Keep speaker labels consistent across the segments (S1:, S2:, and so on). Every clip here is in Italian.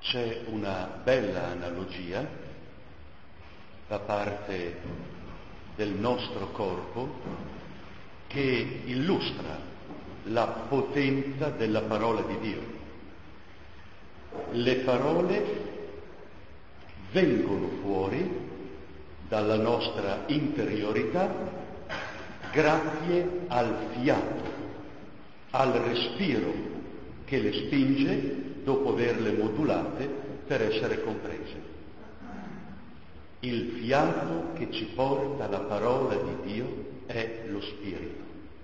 S1: C'è una bella analogia da parte del nostro corpo che illustra la potenza della parola di Dio. Le parole vengono fuori dalla nostra interiorità grazie al fiato, al respiro che le spinge dopo averle modulate per essere comprese. Il fiato che ci porta la parola di Dio è lo Spirito.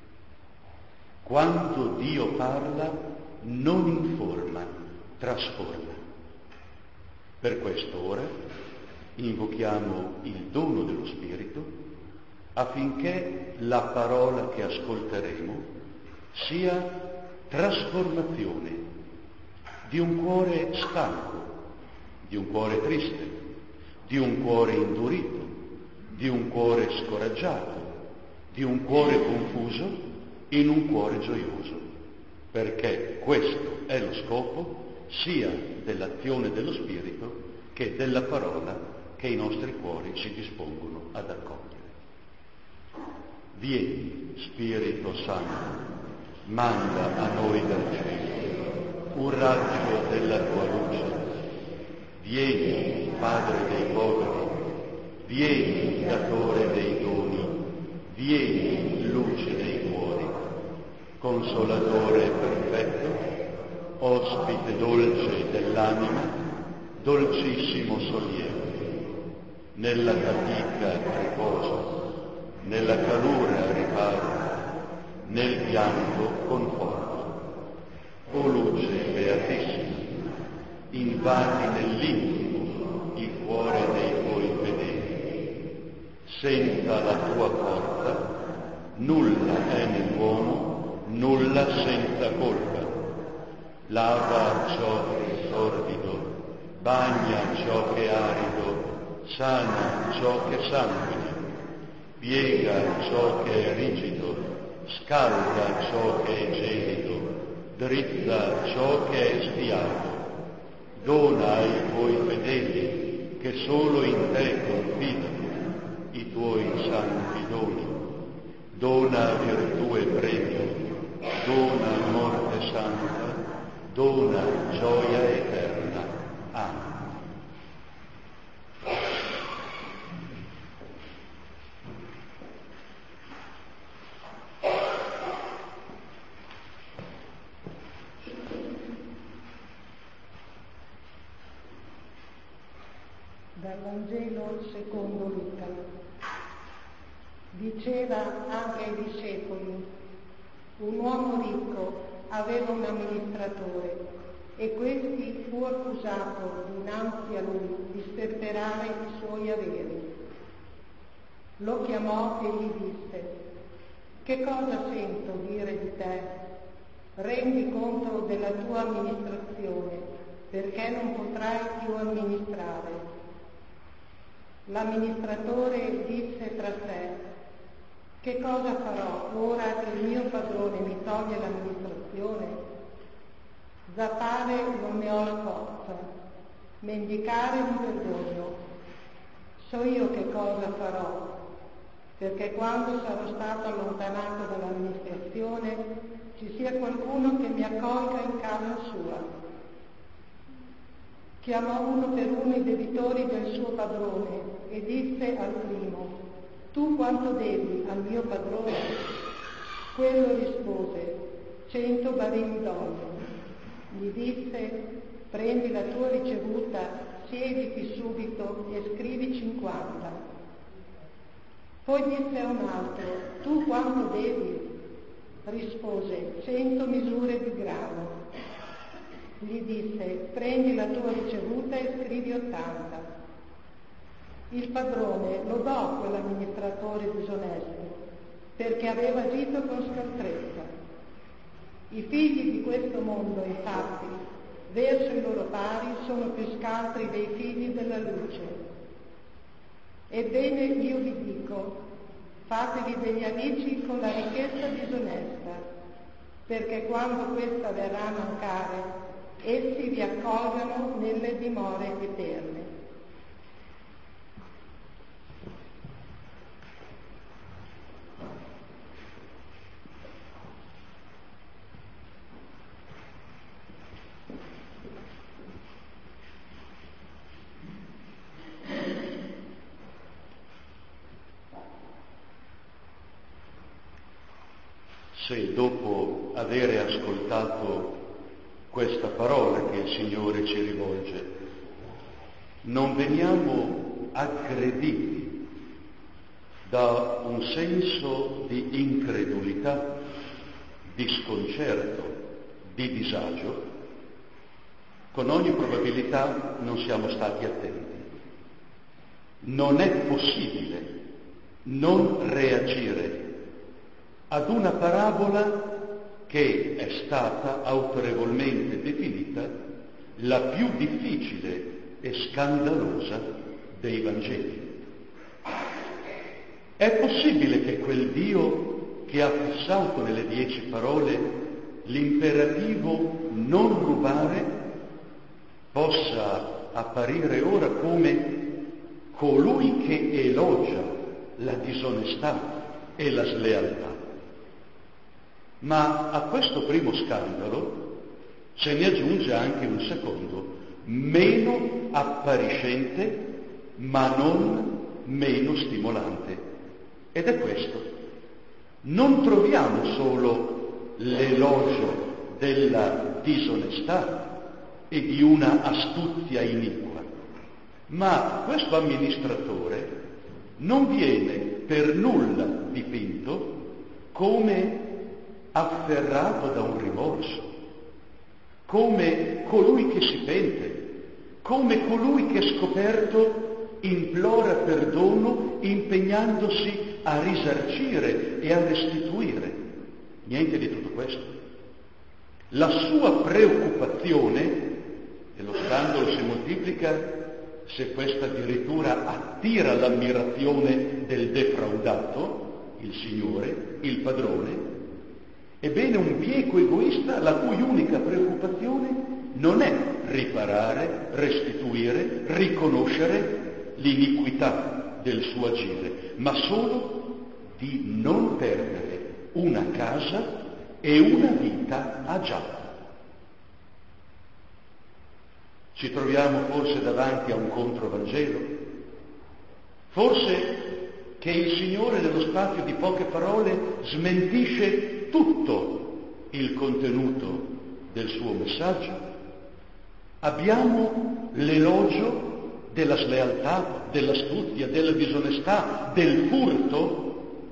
S1: Quando Dio parla non informa, trasforma. Per questo ora invochiamo il dono dello Spirito affinché la parola che ascolteremo sia trasformazione di un cuore stanco, di un cuore triste, di un cuore indurito, di un cuore scoraggiato, di un cuore confuso in un cuore gioioso, perché questo è lo scopo sia dell'azione dello Spirito che della parola che i nostri cuori si dispongono ad accogliere. Vieni, Spirito Santo, manda a noi dal cielo un raggio della tua luce. Vieni, Padre dei poveri, vieni, datore dei doni, vieni, luce dei cuori, consolatore perfetto, ospite dolce dell'anima, dolcissimo sollievo. Nella fatica riposo, nella calura riparo, nel pianto conforto. O luce beatissima, invadi nell'intimo il cuore dei tuoi fedeli. Senza la tua forza nulla è nell'uomo, nulla senza colpa. Lava ciò che è sordido, bagna ciò che è arido, sana ciò che sanguina, piega ciò che è rigido, scalda ciò che è gelido, drizza ciò che è sfiato. Dona ai tuoi fedeli che solo in te confidano i tuoi santi doni. Dona virtù e premio, dona morte santa, dona gioia eterna. Amen.
S2: Dal Vangelo secondo Luca. Diceva anche ai discepoli: un uomo ricco aveva un amministratore e questi fu accusato dinanzi a lui di sperperare i suoi averi. Lo chiamò e gli disse: che cosa sento dire di te? Rendi conto della tua amministrazione, perché non potrai più amministrare. L'amministratore disse tra sé: che cosa farò ora che il mio padrone mi toglie l'amministrazione? Zappare non ne ho la forza, mendicare mi vergogno. So io che cosa farò, perché quando sarò stato allontanato dall'amministrazione ci sia qualcuno che mi accolga in casa sua. Chiamò uno per uno i debitori del suo padrone e disse al primo: tu quanto devi al mio padrone? Quello rispose: 100 barili d'olio. Gli disse: prendi la tua ricevuta, siediti subito e scrivi 50. Poi disse a un altro: tu quanto devi? Rispose: 100 misure di grano. Gli disse: prendi la tua ricevuta e scrivi 80. Il padrone lodò quell'amministratore disonesto perché aveva agito con scaltrezza. I figli di questo mondo, infatti, verso i loro pari sono più scaltri dei figli della luce. Ebbene io vi dico: fatevi degli amici con la ricchezza disonesta, perché quando questa verrà a mancare essi vi accolgano nelle dimore eterne.
S1: Se dopo avere ascoltato questa parola che il Signore ci rivolge, non veniamo aggrediti da un senso di incredulità, di sconcerto, di disagio, con ogni probabilità non siamo stati attenti. Non è possibile non reagire ad una parabola che è stata autorevolmente definita la più difficile e scandalosa dei Vangeli. È possibile che quel Dio che ha fissato nelle 10 parole l'imperativo non rubare possa apparire ora come colui che elogia la disonestà e la slealtà? Ma a questo primo scandalo se ne aggiunge anche un secondo, meno appariscente, ma non meno stimolante. Ed è questo. Non troviamo solo l'elogio della disonestà e di una astuzia iniqua, ma questo amministratore non viene per nulla dipinto come afferrato da un rimorso, come colui che si pente, come colui che scoperto implora perdono impegnandosi a risarcire e a restituire. Niente di tutto questo. La sua preoccupazione, e lo scandalo si moltiplica se questa addirittura attira l'ammirazione del defraudato, il Signore, il padrone, ebbene un bieco egoista la cui unica preoccupazione non è riparare, restituire, riconoscere l'iniquità del suo agire, ma solo di non perdere una casa e una vita agiata. Ci troviamo forse davanti a un controvangelo? Forse che il Signore nello spazio di poche parole smentisce tutto il contenuto del suo messaggio? Abbiamo l'elogio della slealtà, dell'astuzia, della disonestà, del furto?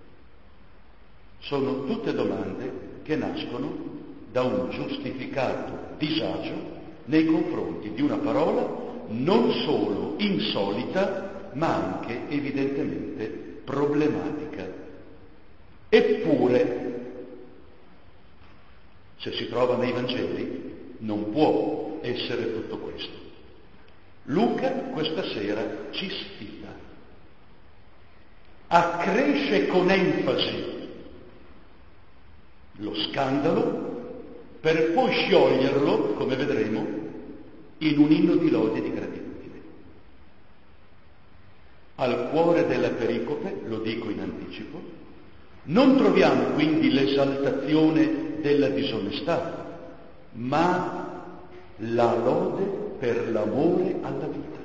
S1: Sono tutte domande che nascono da un giustificato disagio nei confronti di una parola non solo insolita, ma anche evidentemente problematica. Eppure, se si trova nei Vangeli, non può essere tutto questo. Luca questa sera ci sfida, accresce con enfasi lo scandalo per poi scioglierlo, come vedremo, in un inno di lode e di gratitudine. Al cuore della pericope, lo dico in anticipo, non troviamo quindi l'esaltazione della disonestà, ma la lode per l'amore alla vita,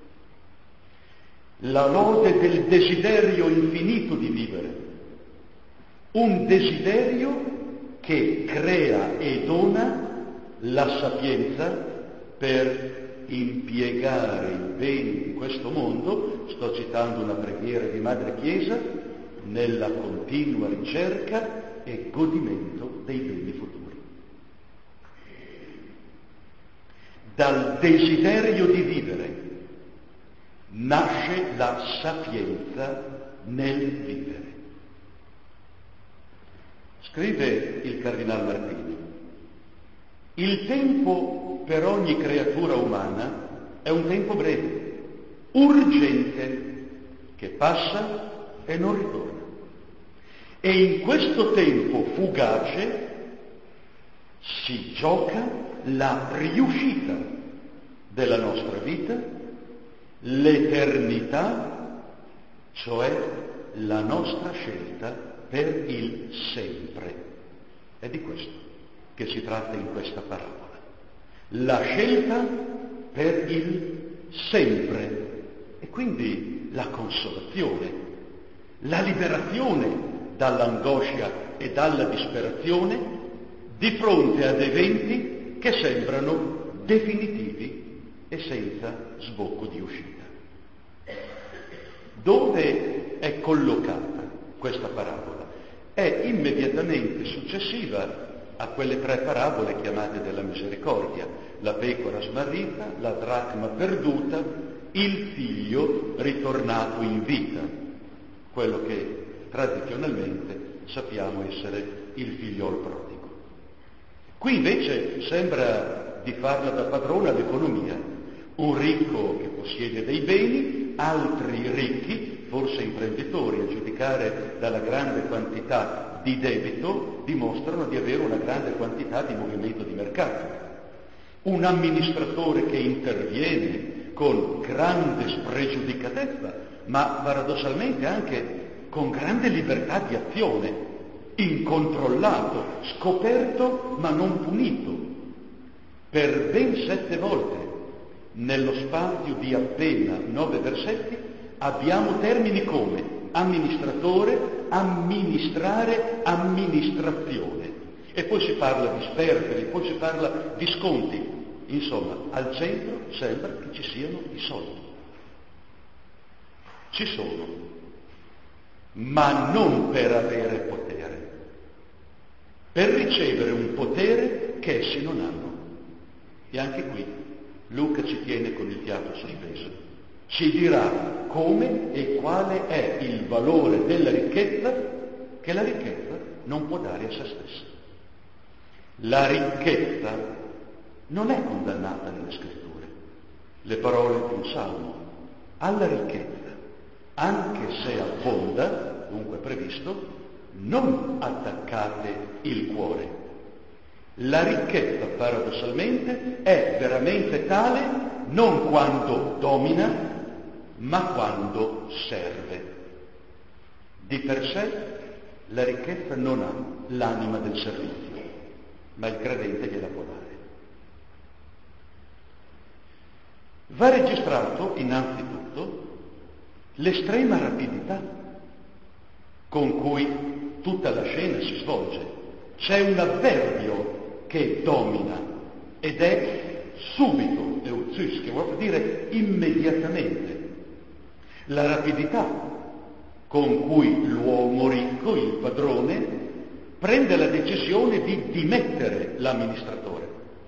S1: la lode del desiderio infinito di vivere, un desiderio che crea e dona la sapienza per impiegare i beni di questo mondo, sto citando una preghiera di Madre Chiesa, nella continua ricerca e godimento dei beni futuri. Dal desiderio di vivere nasce la sapienza nel vivere. Scrive il Cardinal Martini: il tempo per ogni creatura umana è un tempo breve, urgente, che passa e non ritorna. E in questo tempo fugace si gioca la riuscita della nostra vita, l'eternità, cioè la nostra scelta per il sempre. È di questo che si tratta in questa parabola. La scelta per il sempre e quindi la consolazione, la liberazione dall'angoscia e dalla disperazione di fronte ad eventi che sembrano definitivi e senza sbocco di uscita. Dove è collocata questa parabola? È immediatamente successiva a quelle tre parabole chiamate della misericordia: la pecora smarrita, la dracma perduta, il figlio ritornato in vita, quello che tradizionalmente sappiamo essere il figliol prodigo. Qui invece sembra di farla da padrona l'economia, un ricco che possiede dei beni, altri ricchi, forse imprenditori, a giudicare dalla grande quantità di debito, dimostrano di avere una grande quantità di movimento di mercato. Un amministratore che interviene con grande spregiudicatezza, ma paradossalmente anche con grande libertà di azione, incontrollato, scoperto ma non punito, per ben 7 volte. Nello spazio di appena 9 versetti abbiamo termini come amministratore, amministrare, amministrazione. E poi si parla di sperperi, poi si parla di sconti. Insomma, al centro sembra che ci siano i soldi. Ci sono, ma non per avere potere, per ricevere un potere che essi non hanno. E anche qui Luca ci tiene con il fiato sospeso. Ci dirà come e quale è il valore della ricchezza che la ricchezza non può dare a se stessa. La ricchezza non è condannata nelle scritture. Le parole di un salmo: alla ricchezza, anche se abbonda, dunque previsto, non attaccate il cuore. La ricchezza, paradossalmente, è veramente tale non quando domina, ma quando serve. Di per sé la ricchezza non ha l'anima del servizio, ma il credente gliela può dare. Va registrato innanzitutto l'estrema rapidità con cui tutta la scena si svolge. C'è un avverbio che domina ed è subito, euzus, che vuol dire immediatamente. La rapidità con cui l'uomo ricco, il padrone, prende la decisione di dimettere l'amministratore.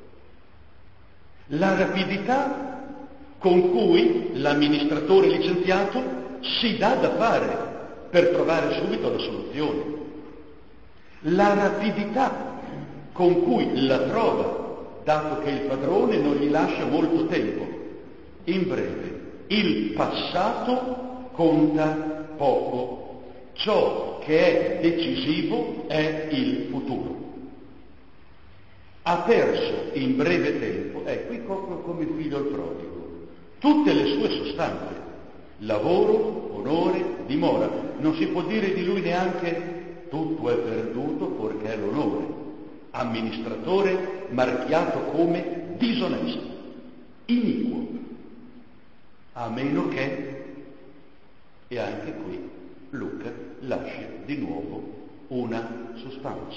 S1: La rapidità con cui l'amministratore licenziato si dà da fare per trovare subito la soluzione. La rapidità con cui la trova, dato che il padrone non gli lascia molto tempo. In breve, il passato conta poco. Ciò che è decisivo è il futuro. Ha perso in breve tempo, qui proprio come il figlio al prodigo, tutte le sue sostanze: lavoro, onore, dimora. Non si può dire di lui neanche tutto è perduto perché è l'onore. Amministratore marchiato come disonesto, iniquo, a meno che, e anche qui Luca lascia di nuovo una suspense.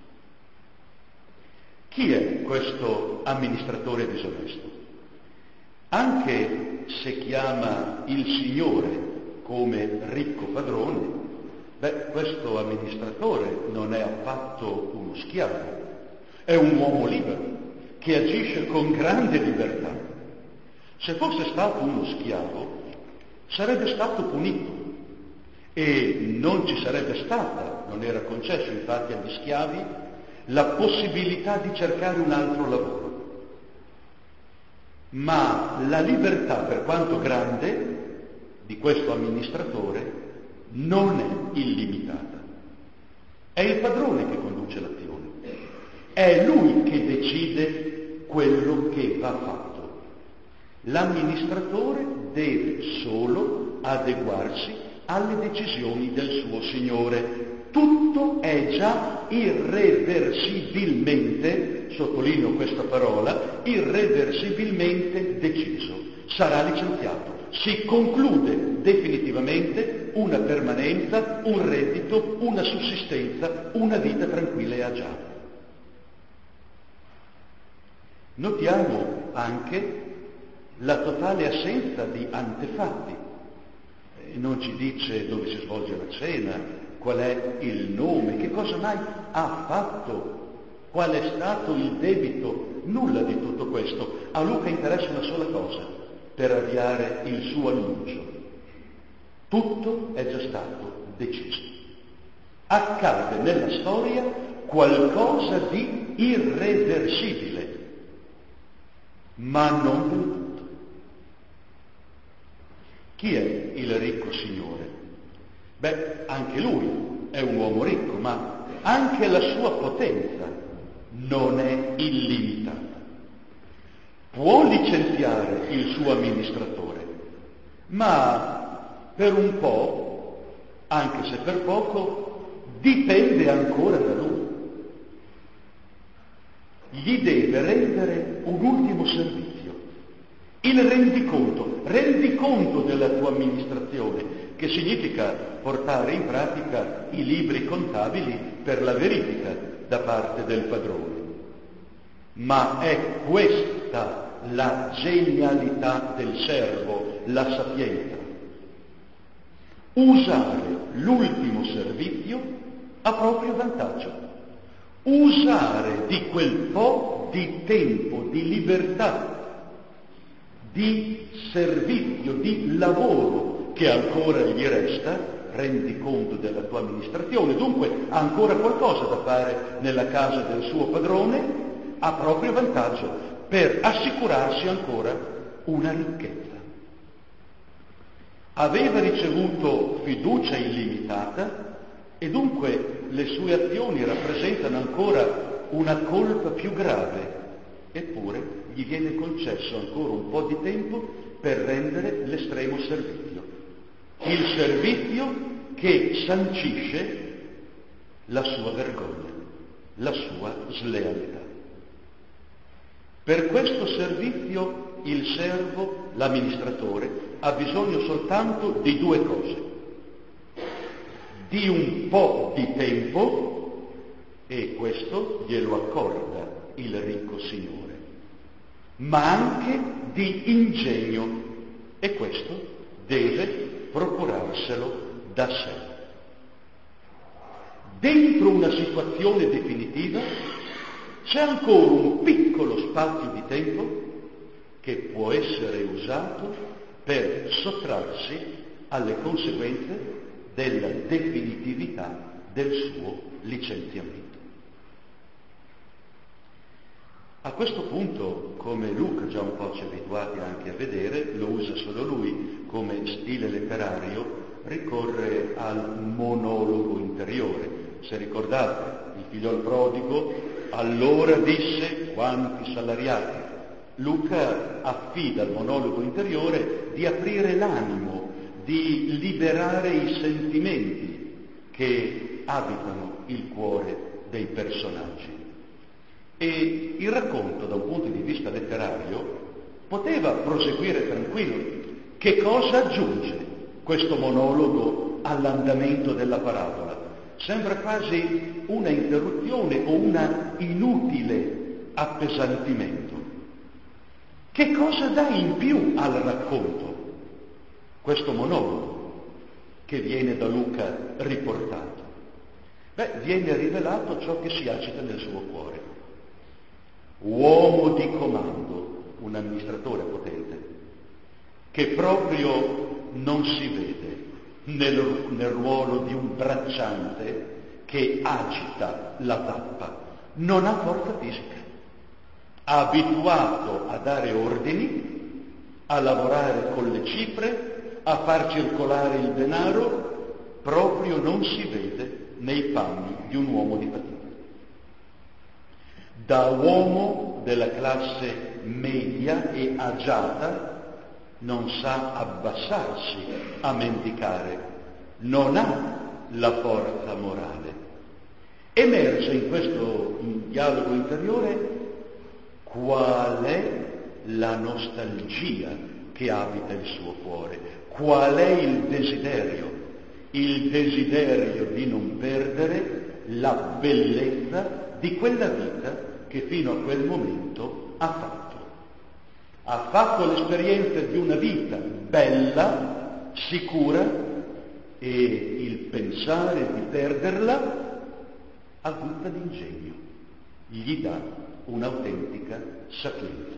S1: Chi è questo amministratore disonesto? Anche se chiama il Signore come ricco padrone, questo amministratore non è affatto uno schiavo, è un uomo libero che agisce con grande libertà. Se fosse stato uno schiavo, sarebbe stato punito e non ci sarebbe stata, non era concesso infatti agli schiavi, la possibilità di cercare un altro lavoro. Ma la libertà, per quanto grande, di questo amministratore non è illimitata. È il padrone che conduce l'azione. È lui che decide quello che va fatto. L'amministratore deve solo adeguarsi alle decisioni del suo Signore. Tutto è già irreversibilmente, sottolineo questa parola, irreversibilmente deciso. Sarà licenziato. Si conclude definitivamente una permanenza, un reddito, una sussistenza, una vita tranquilla e agiata. Notiamo anche la totale assenza di antefatti. Non ci dice dove si svolge la cena, qual è il nome, che cosa mai ha fatto, qual è stato il debito, nulla di tutto questo. A Luca interessa una sola cosa, per avviare il suo annuncio. Tutto è già stato deciso. Accade nella storia qualcosa di irreversibile, ma non del tutto. Chi è il ricco Signore? Beh, anche lui è un uomo ricco, ma anche la sua potenza non è illimitata. Può licenziare il suo amministratore, ma per un po', anche se per poco, dipende ancora da lui. Gli deve rendere un ultimo servizio. Il rendiconto della tua amministrazione, che significa portare in pratica i libri contabili per la verifica da parte del padrone. Ma è questa la genialità del servo, la sapienza. Usare l'ultimo servizio a proprio vantaggio. Usare di quel po' di tempo, di libertà, di servizio, di lavoro che ancora gli resta, rendi conto della tua amministrazione, dunque ha ancora qualcosa da fare nella casa del suo padrone a proprio vantaggio per assicurarsi ancora una ricchezza. Aveva ricevuto fiducia illimitata e dunque le sue azioni rappresentano ancora una colpa più grave, eppure gli viene concesso ancora un po' di tempo per rendere l'estremo servizio. Il servizio che sancisce la sua vergogna, la sua slealità. Per questo servizio il servo, l'amministratore, ha bisogno soltanto di due cose: di un po' di tempo, e questo glielo accorda il ricco Signore, ma anche di ingegno, e questo deve procurarselo da sé. Dentro una situazione definitiva c'è ancora un piccolo spazio di tempo che può essere usato per sottrarsi alle conseguenze della definitività del suo licenziamento. A questo punto, come Luca già un po' ci è abituati anche a vedere, lo usa solo lui come stile letterario, ricorre al monologo interiore. Se ricordate, il figliol prodigo allora disse: quanti salariati. Luca affida al monologo interiore di aprire l'animo, di liberare i sentimenti che abitano il cuore dei personaggi. E il racconto, da un punto di vista letterario, poteva proseguire tranquillo. Che cosa aggiunge questo monologo all'andamento della parabola? Sembra quasi una interruzione o un inutile appesantimento. Che cosa dà in più al racconto questo monologo che viene da Luca riportato? Beh, viene rivelato ciò che si agita nel suo cuore. Uomo di comando, un amministratore potente, che proprio non si vede nel ruolo di un bracciante che agita la tappa, non ha forza fisica, abituato a dare ordini, a lavorare con le cifre, a far circolare il denaro, proprio non si vede nei panni di un uomo di fatica. Da uomo della classe media e agiata non sa abbassarsi a mendicare, non ha la forza morale. Emerge in questo dialogo interiore qual è la nostalgia che abita il suo cuore, qual è il desiderio di non perdere la bellezza di quella vita che fino a quel momento ha fatto. Ha fatto l'esperienza di una vita bella, sicura, e il pensare di perderla a gutta d'ingegno gli dà un'autentica sapienza.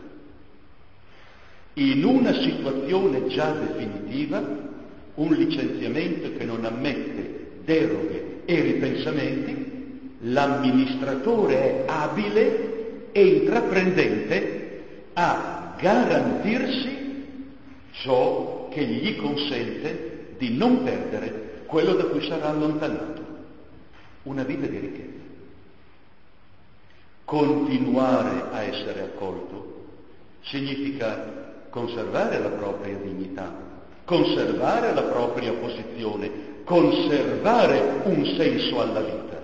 S1: In una situazione già definitiva, un licenziamento che non ammette deroghe e ripensamenti, l'amministratore è abile e intraprendente a garantirsi ciò che gli consente di non perdere quello da cui sarà allontanato, una vita di ricchezza. Continuare a essere accolto significa conservare la propria dignità, conservare la propria posizione, conservare un senso alla vita.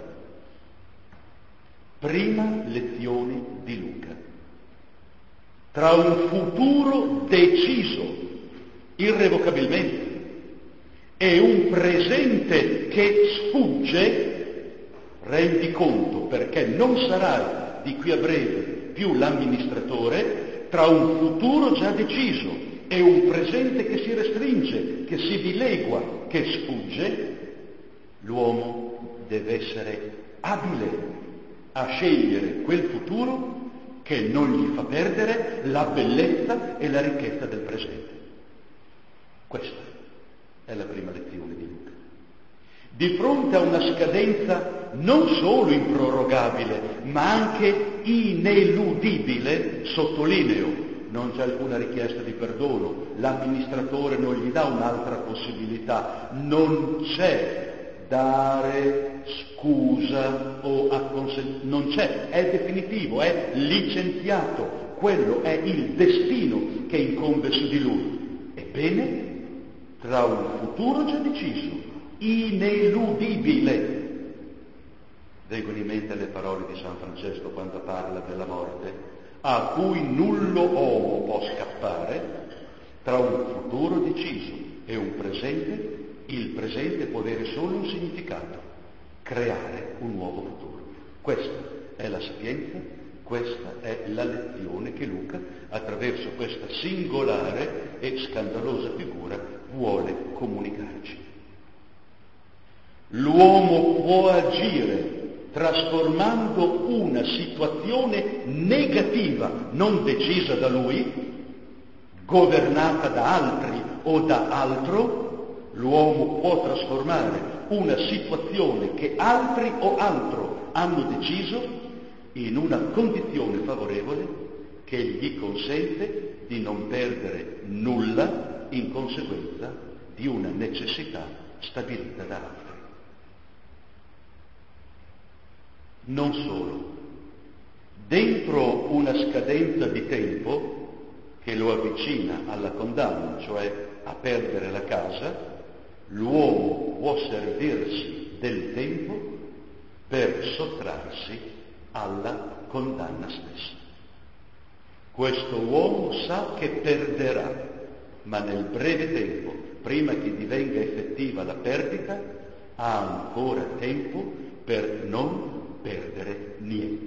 S1: Prima lezione di Luca. Tra un futuro deciso, irrevocabilmente, e un presente che sfugge, rendi conto, perché non sarai di qui a breve più l'amministratore, tra un futuro già deciso e un presente che si restringe, che si dilegua, che sfugge, l'uomo deve essere abile a scegliere quel futuro che non gli fa perdere la bellezza e la ricchezza del presente. Questa è la prima lezione di Luca. Di fronte a una scadenza non solo improrogabile, ma anche ineludibile, sottolineo, non c'è alcuna richiesta di perdono, l'amministratore non gli dà un'altra possibilità, non c'è dare scusa o non c'è, è definitivo, è licenziato, quello è il destino che incombe su di lui. Ebbene, tra un futuro già deciso, ineludibile, vengono in mente le parole di San Francesco quando parla della morte, a cui nullo uomo può scappare, tra un futuro deciso e un presente, il presente può avere solo un significato: creare un nuovo futuro. Questa è la sapienza, questa è la lezione che Luca, attraverso questa singolare e scandalosa figura, vuole comunicarci. L'uomo può agire trasformando una situazione negativa, non decisa da lui, governata da altri o da altro. L'uomo può trasformare una situazione che altri o altro hanno deciso in una condizione favorevole che gli consente di non perdere nulla in conseguenza di una necessità stabilita da altri. Non solo, dentro una scadenza di tempo che lo avvicina alla condanna, cioè a perdere la casa, l'uomo può servirsi del tempo per sottrarsi alla condanna stessa. Questo uomo sa che perderà, ma nel breve tempo, prima che divenga effettiva la perdita, ha ancora tempo per non perdere niente.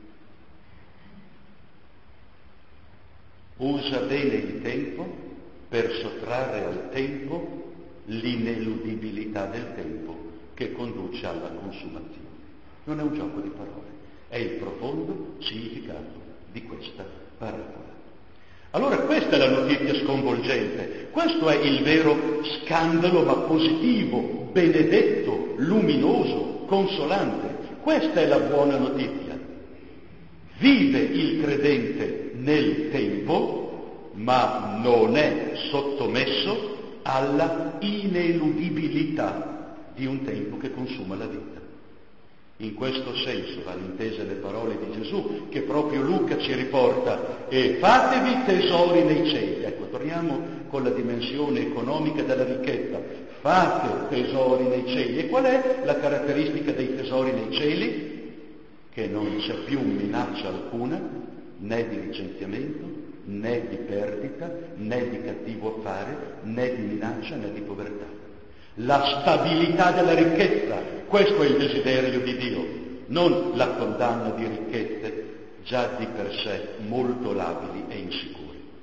S1: Usa bene il tempo per sottrarre al tempo l'ineludibilità del tempo che conduce alla consumazione. Non è un gioco di parole, è il profondo significato di questa parabola. Allora questa è la notizia sconvolgente, questo è il vero scandalo, ma positivo, benedetto, luminoso, consolante. Questa è la buona notizia. Vive il credente nel tempo, ma non è sottomesso alla ineludibilità di un tempo che consuma la vita. In questo senso vanno intese le parole di Gesù che proprio Luca ci riporta: e fatevi tesori nei cieli. Ecco, torniamo con la dimensione economica della ricchezza. Fate tesori nei cieli. E qual è la caratteristica dei tesori nei cieli? Che non c'è più minaccia alcuna, né di licenziamento, né di perdita, né di cattivo affare, né di minaccia, né di povertà. La stabilità della ricchezza, questo è il desiderio di Dio, non la condanna di ricchezze già di per sé molto labili e insicure.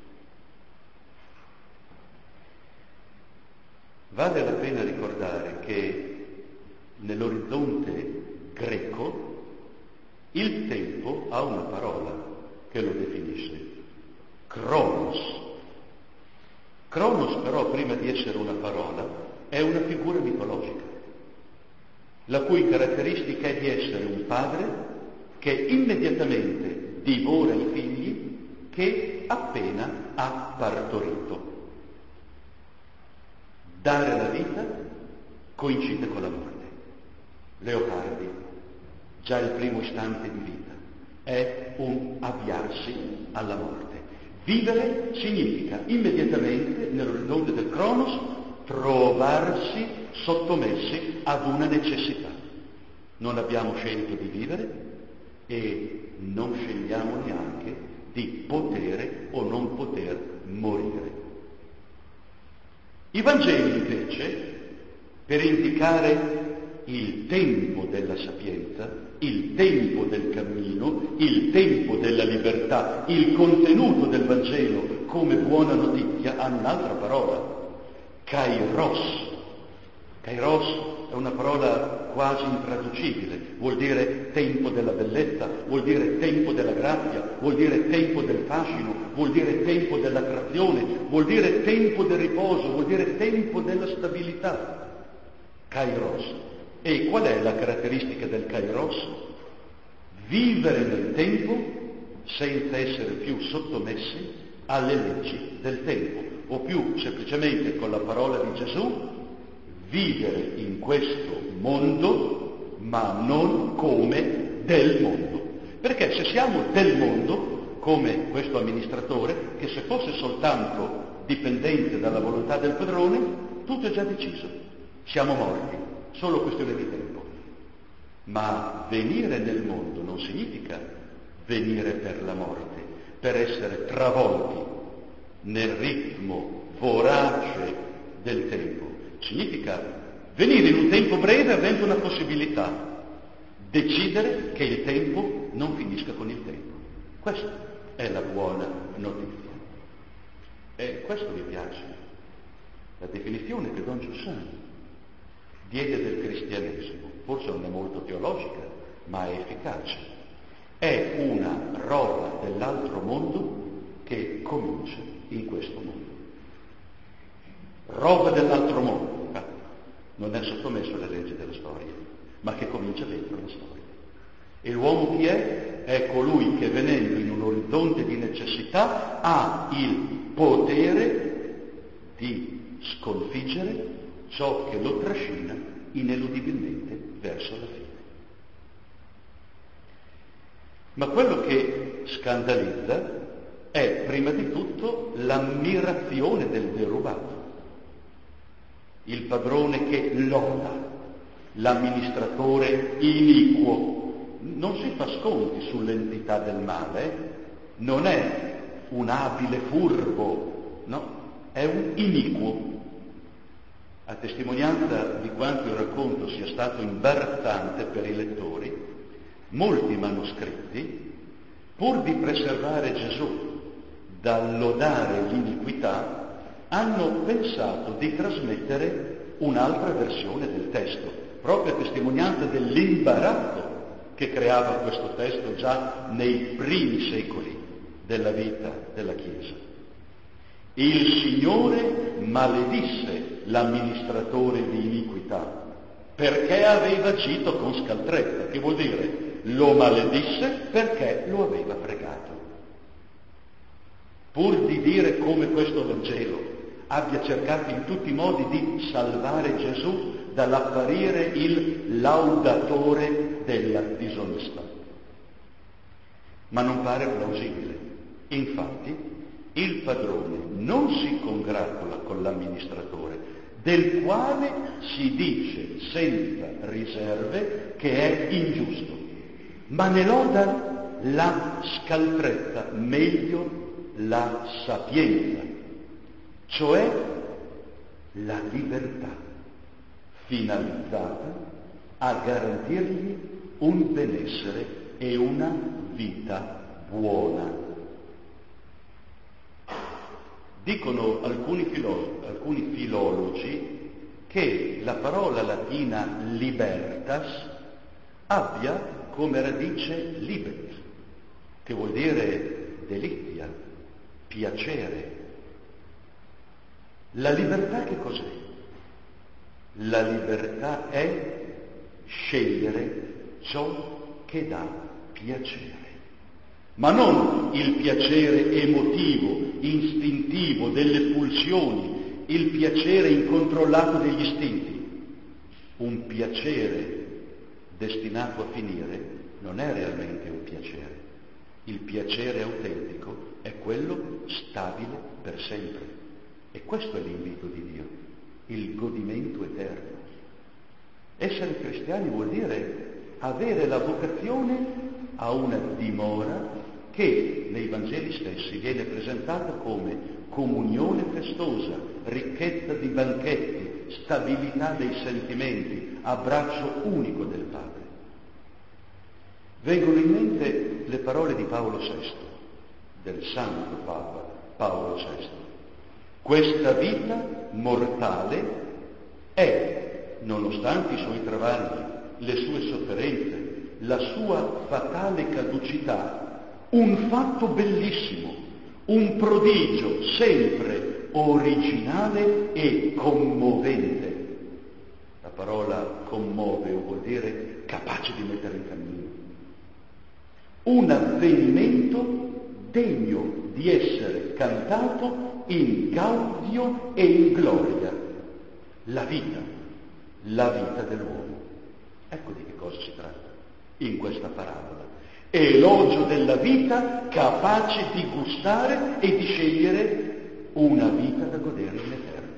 S1: Vale la pena ricordare che nell'orizzonte greco il tempo ha una parola che lo definisce: Cronos. Cronos però, prima di essere una parola, è una figura mitologica, la cui caratteristica è di essere un padre che immediatamente divora i figli che appena ha partorito. Dare la vita coincide con la morte. Leopardi, già il primo istante di vita, è un avviarsi alla morte. Vivere significa immediatamente, nell'orizzonte del Cronos, trovarsi sottomessi ad una necessità. Non abbiamo scelto di vivere e non scegliamo neanche di potere o non poter morire. I Vangeli invece, per indicare il tempo della sapienza, il tempo del cammino, il tempo della libertà, il contenuto del Vangelo come buona notizia, hanno un'altra parola: Kairos. Kairos è una parola quasi intraducibile, vuol dire tempo della bellezza, vuol dire tempo della grazia, vuol dire tempo del fascino, vuol dire tempo dell'attrazione, vuol dire tempo del riposo, vuol dire tempo della stabilità. Kairos. E qual è la caratteristica del Kairos? Vivere nel tempo senza essere più sottomessi alle leggi del tempo, o più semplicemente con la parola di Gesù, vivere in questo mondo, ma non come del mondo. Perché se siamo del mondo, come questo amministratore, che se fosse soltanto dipendente dalla volontà del padrone, tutto è già deciso. Siamo morti, solo questione di tempo. Ma venire nel mondo non significa venire per la morte, per essere travolti nel ritmo vorace del tempo. Significa venire in un tempo breve avendo una possibilità, decidere che il tempo non finisca con il tempo. Questa è la buona notizia. E questo mi piace. La definizione che Don Giussani diede del cristianesimo, forse non è molto teologica, ma è efficace. È una roba dell'altro mondo che comincia in questo mondo. Roba dell'altro mondo, non è sottomesso alle leggi della storia, ma che comincia dentro la storia. E l'uomo chi è? È colui che, venendo in un orizzonte di necessità, ha il potere di sconfiggere ciò che lo trascina ineludibilmente verso la fine. Ma quello che scandalizza è prima di tutto l'ammirazione del derubato. Il padrone che loda, l'amministratore iniquo, non si fa sconti sull'entità del male, non è un abile furbo, no, è un iniquo. A testimonianza di quanto il racconto sia stato imbarazzante per i lettori, molti manoscritti, pur di preservare Gesù dal lodare l'iniquità, hanno pensato di trasmettere un'altra versione del testo, proprio a testimonianza dell'imbarazzo che creava questo testo già nei primi secoli della vita della Chiesa. Il Signore maledisse l'amministratore di iniquità perché aveva agito con scaltrezza, che vuol dire lo maledisse perché lo aveva pregato. Pur di dire come questo Vangelo abbia cercato in tutti i modi di salvare Gesù dall'apparire il laudatore della disonestà. Ma non pare plausibile. Infatti, il padrone non si congratula con l'amministratore, del quale si dice senza riserve che è ingiusto, ma ne loda la scaltrezza, meglio la sapienza, cioè la libertà, finalizzata a garantirgli un benessere e una vita buona. Dicono alcuni filologi che la parola latina libertas abbia come radice libet, che vuol dire delizia, piacere. La libertà che cos'è? La libertà è scegliere ciò che dà piacere, ma non il piacere emotivo, istintivo, delle pulsioni, il piacere incontrollato degli istinti. Un piacere destinato a finire non è realmente un piacere. Il piacere autentico è quello stabile per sempre. E questo è l'invito di Dio, il godimento eterno. Essere cristiani vuol dire avere la vocazione a una dimora che nei Vangeli stessi viene presentata come comunione festosa, ricchezza di banchetti, stabilità dei sentimenti, abbraccio unico del Padre. Vengono in mente le parole di Paolo VI, del santo Papa Paolo VI. Questa vita mortale è, nonostante i suoi travagli, le sue sofferenze, la sua fatale caducità, un fatto bellissimo, un prodigio sempre originale e commovente. La parola commuove vuol dire capace di mettere in cammino. Un avvenimento degno di essere cantato in gaudio e in gloria. La vita dell'uomo. Ecco di che cosa si tratta in questa parabola. Elogio della vita capace di gustare e di scegliere una vita da godere in eterno.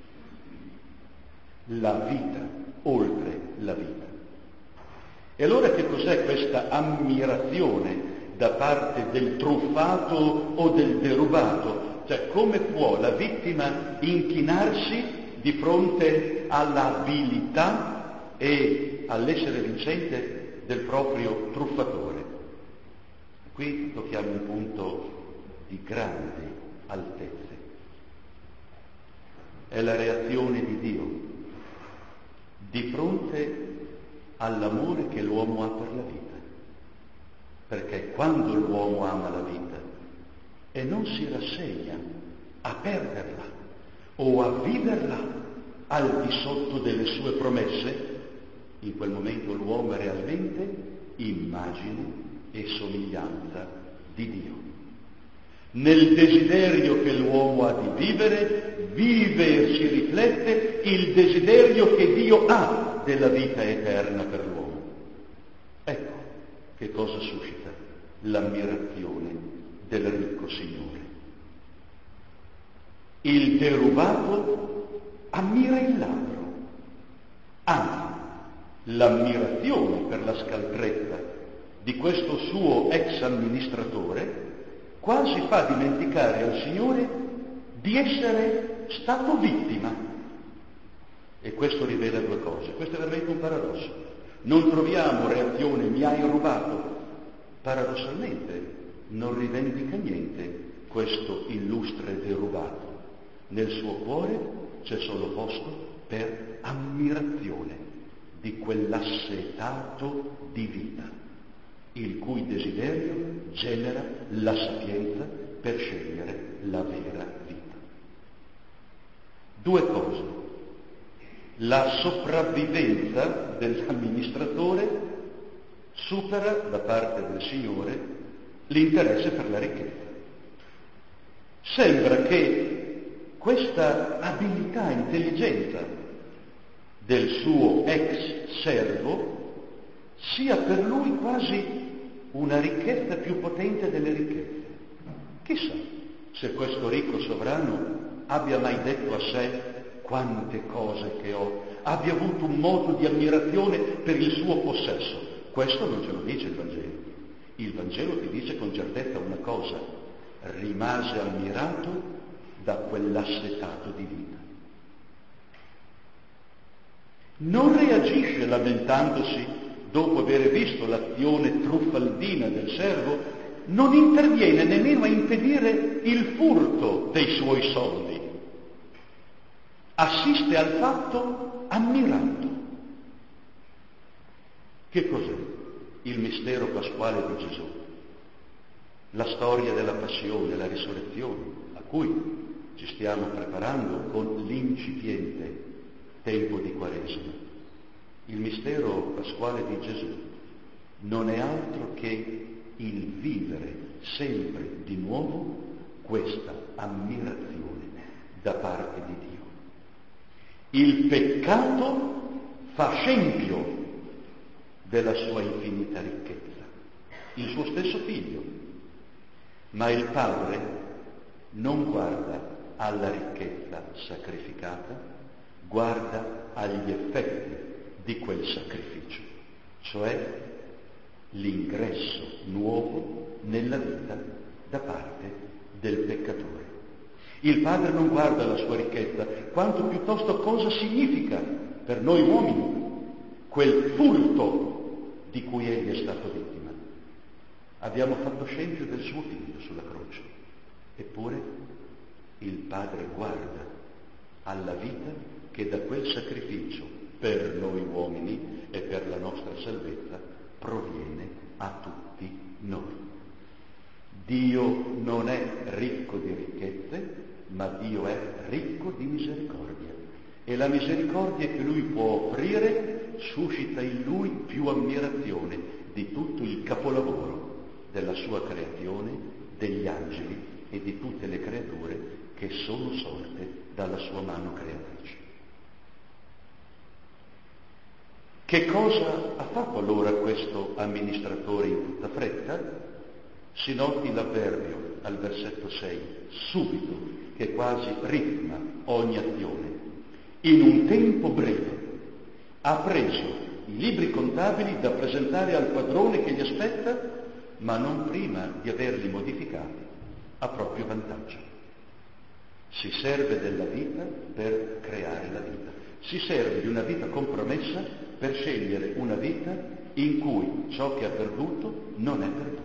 S1: La vita oltre la vita. E allora che cos'è questa ammirazione da parte del truffato o del derubato? Cioè, come può la vittima inchinarsi di fronte all'abilità e all'essere vincente del proprio truffatore? Qui tocchiamo un punto di grandi altezze. È la reazione di Dio di fronte all'amore che l'uomo ha per la vita. Perché quando l'uomo ama la vita e non si rassegna a perderla o a viverla al di sotto delle sue promesse, in quel momento l'uomo è realmente immagine e somiglianza di Dio. Nel desiderio che l'uomo ha di vivere, vive e si riflette il desiderio che Dio ha della vita eterna per l'uomo. Ecco che cosa suscita l'ammirazione del ricco Signore. Il derubato ammira il ladro, anzi l'ammirazione per la scaltrezza di questo suo ex amministratore quasi fa dimenticare al Signore di essere stato vittima. E questo rivela due cose. Questo è veramente un paradosso. Non troviamo reazione mi hai rubato. Paradossalmente non rivendica niente questo illustre derubato. Nel suo cuore c'è solo posto per ammirazione di quell'assetato di vita, il cui desiderio genera la sapienza per scegliere la vera vita. Due cose. La sopravvivenza dell'amministratore supera da parte del Signore l'interesse per la ricchezza. Sembra che questa abilità, intelligenza del suo ex servo sia per lui quasi una ricchezza più potente delle ricchezze. Chissà se questo ricco sovrano abbia mai detto a sé: quante cose che ho, abbia avuto un moto di ammirazione per il suo possesso. Questo non ce lo dice il Vangelo. Il Vangelo ti dice con certezza una cosa: rimase ammirato da quell'assetato di vita. Non reagisce lamentandosi dopo aver visto l'azione truffaldina del servo, non interviene nemmeno a impedire il furto dei suoi soldi. Assiste al fatto ammirando. Che cos'è il mistero pasquale di Gesù? La storia della passione, la risurrezione, a cui ci stiamo preparando con l'incipiente tempo di Quaresima. Il mistero pasquale di Gesù non è altro che il vivere sempre di nuovo questa ammirazione da parte di Dio. Il peccato fa scempio della sua infinita ricchezza, il suo stesso figlio, ma il Padre non guarda alla ricchezza sacrificata, guarda agli effetti di quel sacrificio, cioè l'ingresso nuovo nella vita da parte del peccatore. Il Padre non guarda la sua ricchezza, quanto piuttosto cosa significa per noi uomini quel furto di cui egli è stato vittima. Abbiamo fatto scempio del suo figlio sulla croce, eppure il Padre guarda alla vita che da quel sacrificio per noi uomini e per la nostra salvezza proviene a tutti noi. Dio non è ricco di ricchezze, ma Dio è ricco di misericordia. E la misericordia che Lui può offrire suscita in Lui più ammirazione di tutto il capolavoro della sua creazione, degli angeli e di tutte le creature che sono sorte dalla sua mano creatrice. Che cosa ha fatto allora questo amministratore in tutta fretta? Si noti l'avverbio al versetto 6, subito, che quasi ritma ogni azione. In un tempo breve ha preso i libri contabili da presentare al padrone che gli aspetta, ma non prima di averli modificati a proprio vantaggio. Si serve della vita per creare la vita. Si serve di una vita compromessa per scegliere una vita in cui ciò che ha perduto non è perduto.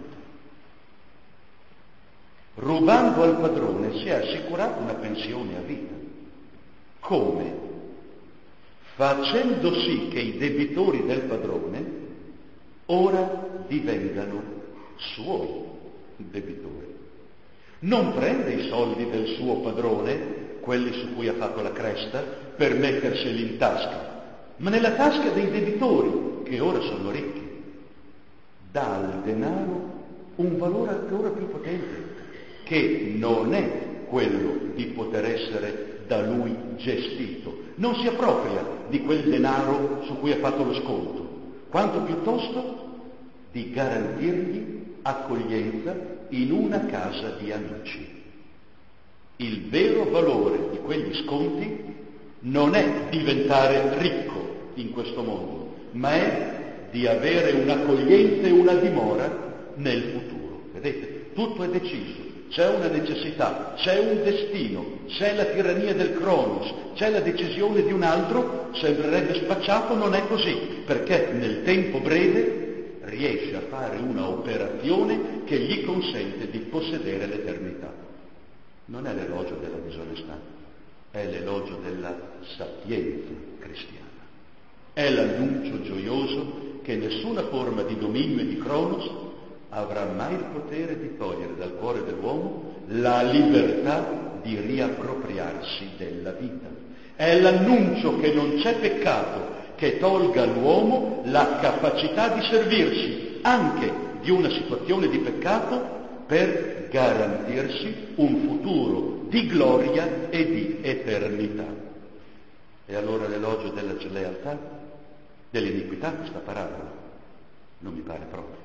S1: Rubando al padrone si è assicurato una pensione a vita. Come? Facendo sì che i debitori del padrone ora divengano suoi debitori. Non prende i soldi del suo padrone, quelli su cui ha fatto la cresta, per metterseli in tasca, ma nella tasca dei debitori, che ora sono ricchi. Dà al denaro un valore ancora più potente, che non è quello di poter essere da lui gestito. Non si appropria di quel denaro su cui ha fatto lo sconto, quanto piuttosto di garantirgli accoglienza in una casa di amici. Il vero valore di quegli sconti non è diventare ricco in questo mondo, ma è di avere un'accoglienza e una dimora nel futuro. Vedete, tutto è deciso. C'è una necessità, c'è un destino, c'è la tirannia del Cronos, c'è la decisione di un altro. Sembrerebbe spacciato, non è così, perché nel tempo breve riesce a fare una operazione che gli consente di possedere l'eternità. Non è l'elogio della disonestà, è l'elogio della sapienza cristiana. È l'annuncio gioioso che nessuna forma di dominio e di Cronos avrà mai il potere di togliere dal cuore dell'uomo la libertà di riappropriarsi della vita. È l'annuncio che non c'è peccato che tolga all'uomo la capacità di servirsi anche di una situazione di peccato per garantirsi un futuro di gloria e di eternità. E allora l'elogio della slealtà, dell'iniquità, questa parabola, Non mi pare proprio.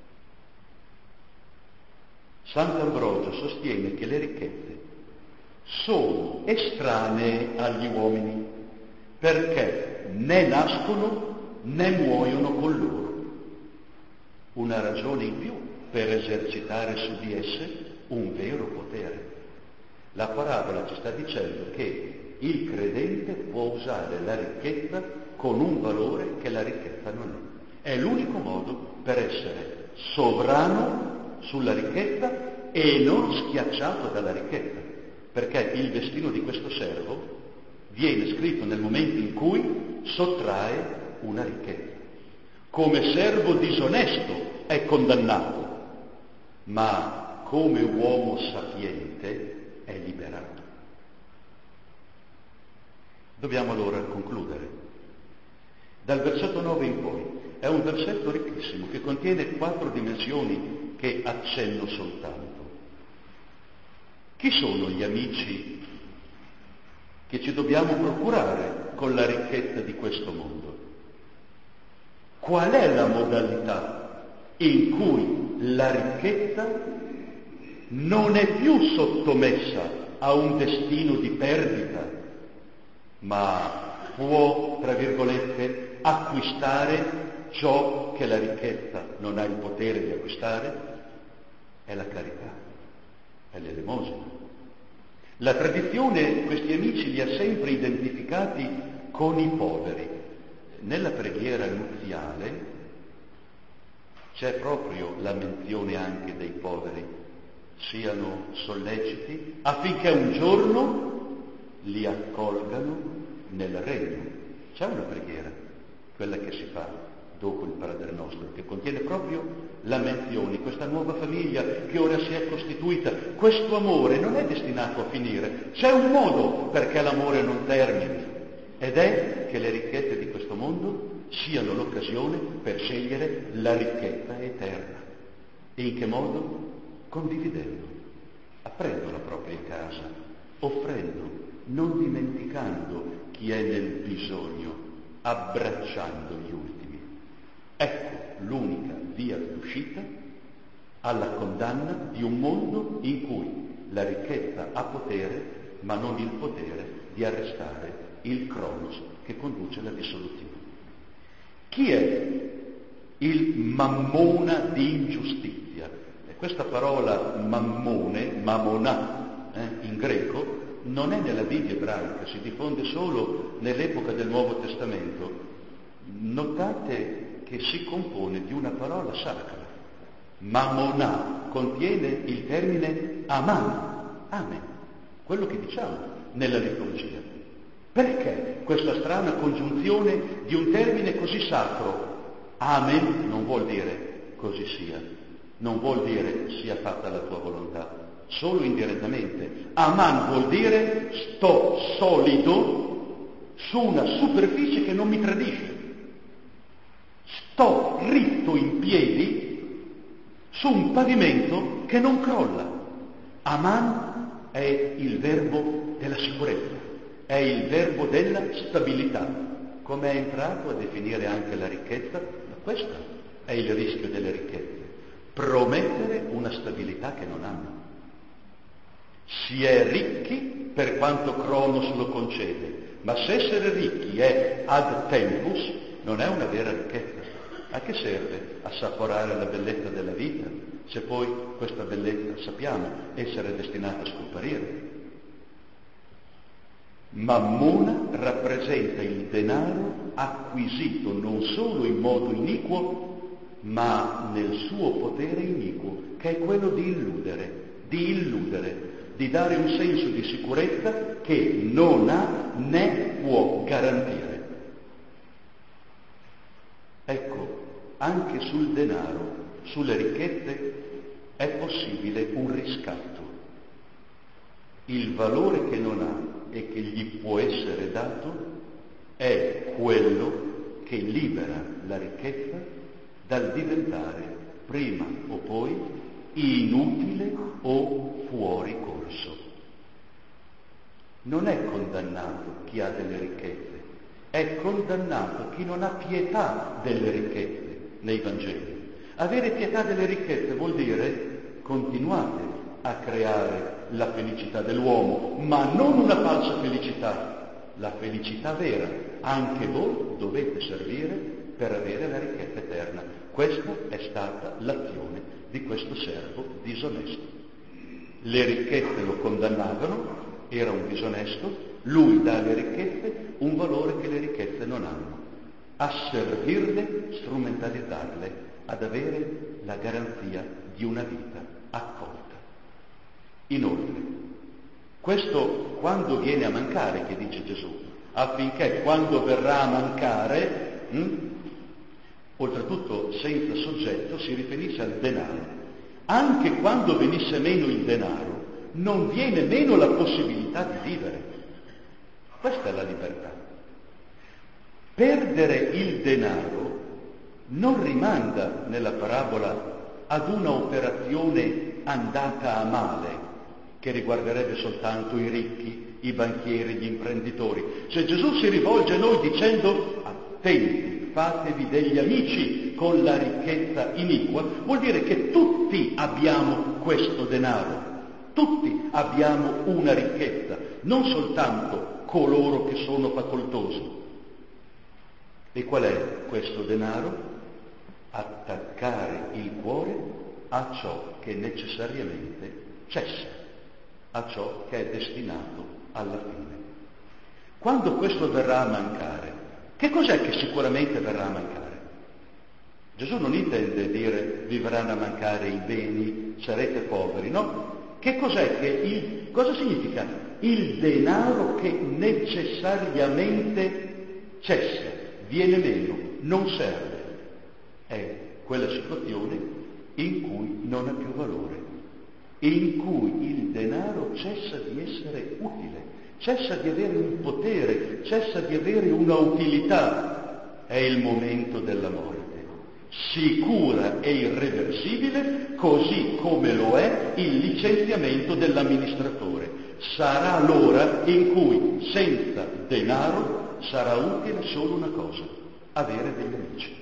S1: Sant'Ambrogio sostiene che le ricchezze sono estranee agli uomini perché né nascono né muoiono con loro. Una ragione in più per esercitare su di esse un vero potere. La parabola ci sta dicendo che il credente può usare la ricchezza con un valore che la ricchezza non è. È l'unico modo per essere sovrano sulla ricchezza e non schiacciato dalla ricchezza, perché il destino di questo servo viene scritto nel momento in cui sottrae una ricchezza. Come servo disonesto è condannato, ma come uomo sapiente è liberato. Dobbiamo allora concludere. Dal versetto 9 in poi è un versetto ricchissimo che contiene 4 dimensioni che accenno soltanto. Chi sono gli amici che ci dobbiamo procurare con la ricchezza di questo mondo? Qual è la modalità in cui la ricchezza non è più sottomessa a un destino di perdita, ma può, tra virgolette, acquistare ciò che la ricchezza non ha il potere di acquistare? È la carità, è l'elemosina. La tradizione questi amici li ha sempre identificati con i poveri. Nella preghiera nuziale c'è proprio la menzione anche dei poveri, siano solleciti affinché un giorno li accolgano nel regno. C'è una preghiera, quella che si fa dopo il Padre Nostro, che contiene proprio la menzione, questa nuova famiglia che ora si è costituita. Questo amore non è destinato a finire, c'è un modo perché l'amore non termini, ed è che le ricchezze di questo mondo siano l'occasione per scegliere la ricchezza eterna. E in che modo? Condividendo, aprendo la propria casa, offrendo, non dimenticando chi è nel bisogno, abbracciando gli ultimi. Ecco l'unica via d'uscita alla condanna di un mondo in cui la ricchezza ha potere, ma non il potere di arrestare il Cronos che conduce alla dissoluzione. Chi è il mammona di ingiustizia? E questa parola mammone, mamonà, in greco, non è nella Bibbia ebraica, si diffonde solo nell'epoca del Nuovo Testamento. Notate che si compone di una parola sacra. Mamonà contiene il termine aman, amen, quello che diciamo nella liturgia. Perché questa strana congiunzione di un termine così sacro? Amen non vuol dire così sia, non vuol dire sia fatta la tua volontà, solo indirettamente. Aman vuol dire sto solido su una superficie che non mi tradisce. Sto ritto in piedi su un pavimento che non crolla. Aman è il verbo della sicurezza, è il verbo della stabilità. Come è entrato a definire anche la ricchezza? Questo è il rischio delle ricchezze, promettere una stabilità che non hanno. Si è ricchi per quanto Cronos lo concede, ma se essere ricchi è ad tempus, non è una vera ricchezza. A che serve assaporare la bellezza della vita se poi questa bellezza sappiamo essere destinata a scomparire? Mammona rappresenta il denaro acquisito non solo in modo iniquo, ma nel suo potere iniquo, che è quello di illudere, di dare un senso di sicurezza che non ha né può garantire. Ecco, anche sul denaro, sulle ricchezze, è possibile un riscatto. Il valore che non ha e che gli può essere dato è quello che libera la ricchezza dal diventare prima o poi inutile o fuori corso. Non è condannato chi ha delle ricchezze, è condannato chi non ha pietà delle ricchezze, nei Vangeli. Avere pietà delle ricchezze vuol dire continuate a creare la felicità dell'uomo, ma non una falsa felicità, la felicità vera. Anche voi dovete servire per avere la ricchezza eterna. Questa è stata l'azione di questo servo disonesto. Le ricchezze lo condannavano, era un disonesto, lui dà alle ricchezze un valore che le ricchezze non hanno, a servirle, strumentalizzarle, ad avere la garanzia di una vita accolta. Inoltre, questo quando viene a mancare, che dice Gesù, affinché quando verrà a mancare, oltretutto senza soggetto, si riferisce al denaro. Anche quando venisse meno il denaro, non viene meno la possibilità di vivere. Questa è la libertà. Perdere il denaro non rimanda nella parabola ad una operazione andata a male, che riguarderebbe soltanto i ricchi, i banchieri, gli imprenditori. Se Gesù si rivolge a noi dicendo attenti, fatevi degli amici con la ricchezza iniqua, vuol dire che tutti abbiamo questo denaro, tutti abbiamo una ricchezza, non soltanto coloro che sono facoltosi. E qual è questo denaro? Attaccare il cuore a ciò che necessariamente cessa, a ciò che è destinato alla fine. Quando questo verrà a mancare, che cos'è che sicuramente verrà a mancare? Gesù non intende dire vi verranno a mancare i beni, sarete poveri, no? Che cos'è che cosa significa? Il denaro che necessariamente cessa, viene meno, non serve. È quella situazione in cui non ha più valore, in cui il denaro cessa di essere utile, cessa di avere un potere, cessa di avere una utilità. È il momento della morte, sicura e irreversibile, così come lo è il licenziamento dell'amministratore. Sarà l'ora in cui senza denaro sarà utile solo una cosa, avere degli amici.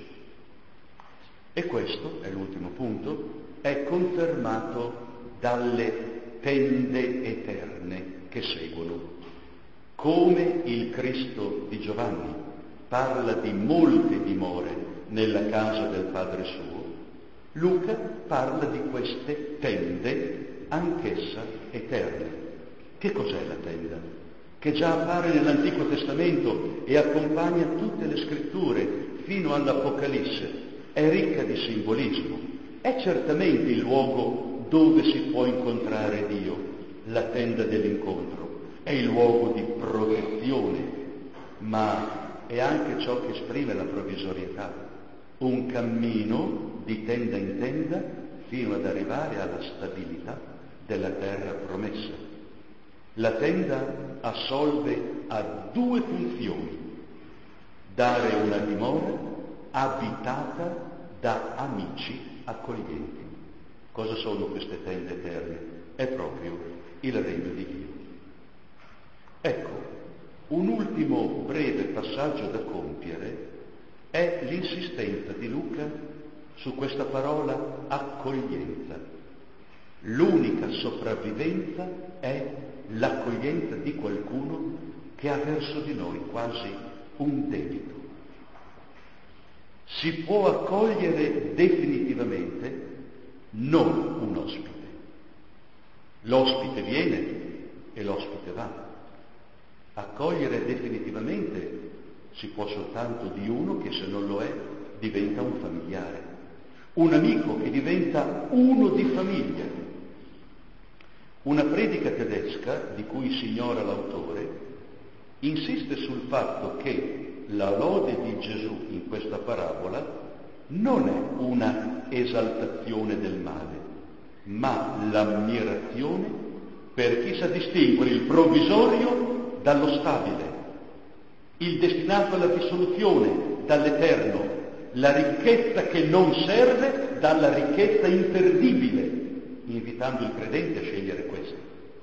S1: E questo, è l'ultimo punto, è confermato dalle tende eterne che seguono. Come il Cristo di Giovanni parla di molte dimore nella casa del Padre suo, Luca parla di queste tende, anch'essa eterne. Che cos'è la tenda? Che già appare nell'Antico Testamento e accompagna tutte le scritture fino all'Apocalisse. È ricca di simbolismo. È certamente il luogo dove si può incontrare Dio, la tenda dell'incontro. È il luogo di protezione, ma è anche ciò che esprime la provvisorietà. Un cammino di tenda in tenda fino ad arrivare alla stabilità della terra promessa. La tenda assolve a due funzioni: dare una dimora abitata da amici accoglienti. Cosa sono queste tende eterne? È proprio il regno di Dio. Ecco, un ultimo breve passaggio da compiere è l'insistenza di Luca su questa parola accoglienza. L'unica sopravvivenza è l'accoglienza di qualcuno che ha verso di noi quasi un debito. Si può accogliere definitivamente non un ospite. L'ospite viene e l'ospite va. Accogliere definitivamente si può soltanto di uno che, se non lo è, diventa un familiare. Un amico che diventa uno di famiglia. Una predica tedesca, di cui si ignora l'autore, insiste sul fatto che la lode di Gesù in questa parabola non è una esaltazione del male, ma l'ammirazione per chi sa distinguere il provvisorio dallo stabile, il destinato alla dissoluzione dall'eterno, la ricchezza che non serve dalla ricchezza imperdibile, invitando il credente a scegliere questo.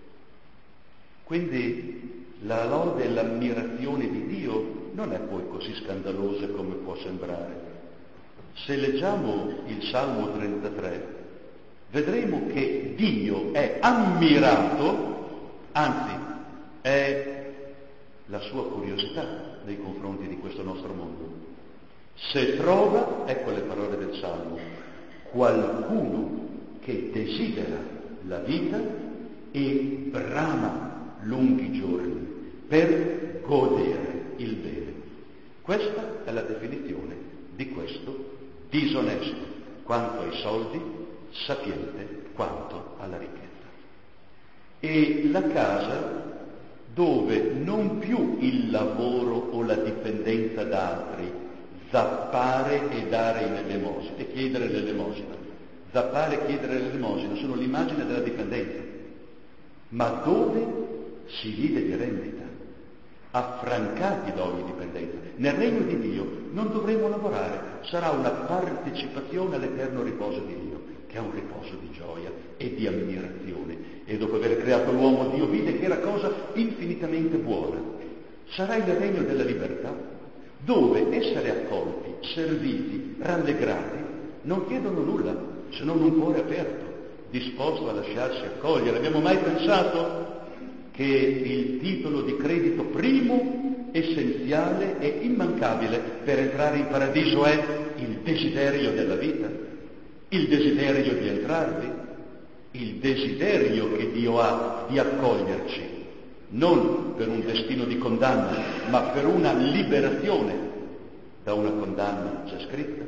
S1: Quindi la lode e l'ammirazione di Dio non è poi così scandalosa come può sembrare. Se leggiamo il Salmo 33, vedremo che Dio è ammirato, anzi è la sua curiosità nei confronti di questo nostro mondo. Se trova, ecco le parole del Salmo, qualcuno che desidera la vita e brama lunghi giorni per godere il bene. Questa è la definizione di questo disonesto quanto ai soldi, sapiente quanto alla ricchezza. E la casa dove non più il lavoro o la dipendenza da altri, zappare e dare in elemosina, e chiedere l'elemosina. Zappare e chiedere l'elemosina sono l'immagine della dipendenza, ma dove si vive di rendita, affrancati da ogni dipendenza. Nel regno di Dio non dovremo lavorare, sarà una partecipazione all'eterno riposo di Dio, che è un riposo di gioia e di ammirazione. E dopo aver creato l'uomo, Dio vide che era cosa infinitamente buona. Sarà il regno della libertà, dove essere accolti, serviti, rallegrati, non chiedono nulla, se non un cuore aperto, disposto a lasciarsi accogliere. Abbiamo mai pensato che il titolo di credito primo, essenziale e immancabile per entrare in paradiso è il desiderio della vita, il desiderio di entrarvi, il desiderio che Dio ha di accoglierci, non per un destino di condanna, ma per una liberazione da una condanna già scritta.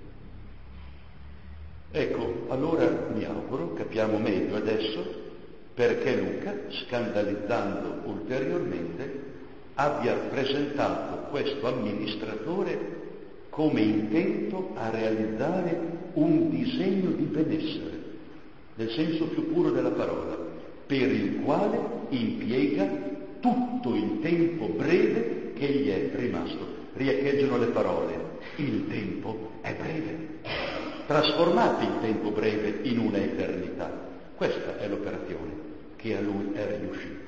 S1: Ecco, allora mi auguro, capiamo meglio adesso, perché Luca, scandalizzando ulteriormente, abbia presentato questo amministratore come intento a realizzare un disegno di benessere, nel senso più puro della parola, per il quale impiega tutto il tempo breve che gli è rimasto. Riecheggiano le parole, il tempo è breve. Trasformate il tempo breve in una eternità. Questa è l'operazione che a lui è riuscita.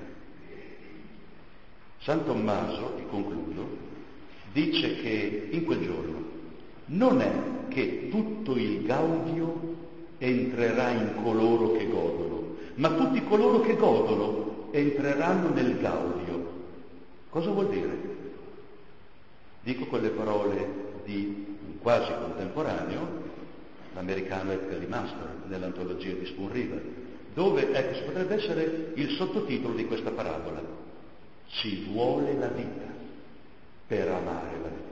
S1: San Tommaso, e concludo, dice che in quel giorno non è che tutto il gaudio entrerà in coloro che godono, ma tutti coloro che godono entreranno nel gaudio. Cosa vuol dire? Dico quelle parole di un quasi contemporaneo, l'americano Edgar Lee Master, nell'antologia di Spoon River, dove potrebbe essere il sottotitolo di questa parabola: ci vuole la vita per amare la vita.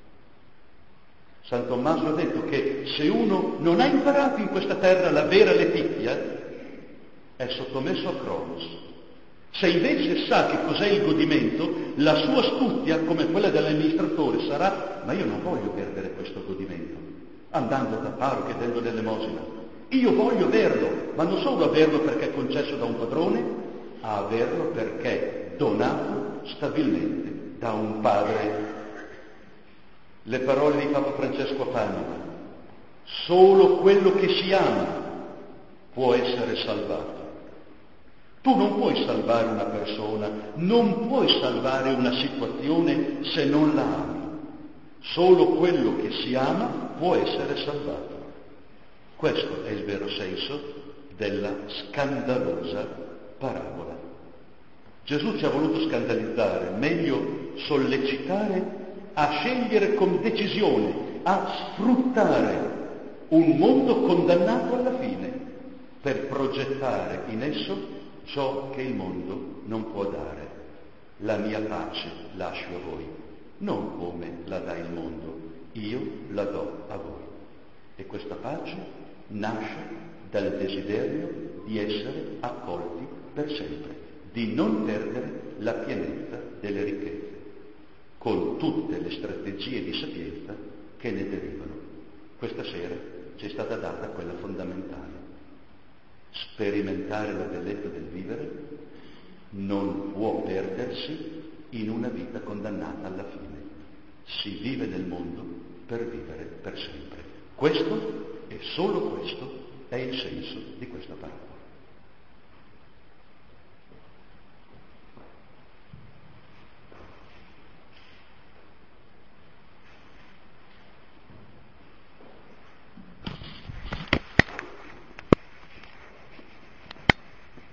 S1: San Tommaso ha detto che se uno non ha imparato in questa terra la vera letizia, è sottomesso a Cronos. Se invece sa che cos'è il godimento, la sua astuzia, come quella dell'amministratore, sarà: ma io non voglio perdere questo godimento andando da paro chiedendo l'elemosina. Io voglio averlo, ma non solo averlo perché è concesso da un padrone, a averlo perché è donato stabilmente da un padre. Le parole di Papa Francesco a Padova: solo quello che si ama può essere salvato. Tu non puoi salvare una persona, non puoi salvare una situazione se non la ami. Solo quello che si ama può essere salvato. Questo è il vero senso della scandalosa parabola. Gesù ci ha voluto scandalizzare, meglio sollecitare a scegliere con decisione, a sfruttare un mondo condannato alla fine, per progettare in esso ciò che il mondo non può dare. La mia pace lascio a voi, non come la dà il mondo, io la do a voi. E questa pace nasce dal desiderio di essere accolti per sempre, di non perdere la pienezza delle ricchezze, con tutte le strategie di sapienza che ne derivano. Questa sera ci è stata data quella fondamentale: sperimentare la bellezza del vivere non può perdersi in una vita condannata alla fine. Si vive nel mondo per vivere per sempre. Questo, e solo questo, è il senso di questa parola.